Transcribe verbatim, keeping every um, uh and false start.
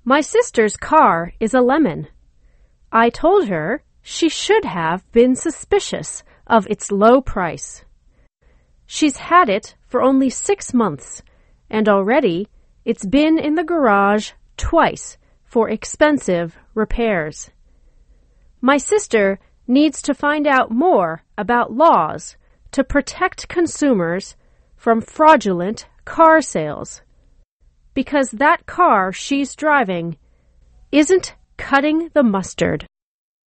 My sister's car is a lemon. I told her she should have been suspicious of its low price. She's had it for only six months, and already it's been in the garage twice for expensive repairs. My sister needs to find out more about laws to protect consumers from fraudulent car sales, because that car she's driving isn't cutting the mustard.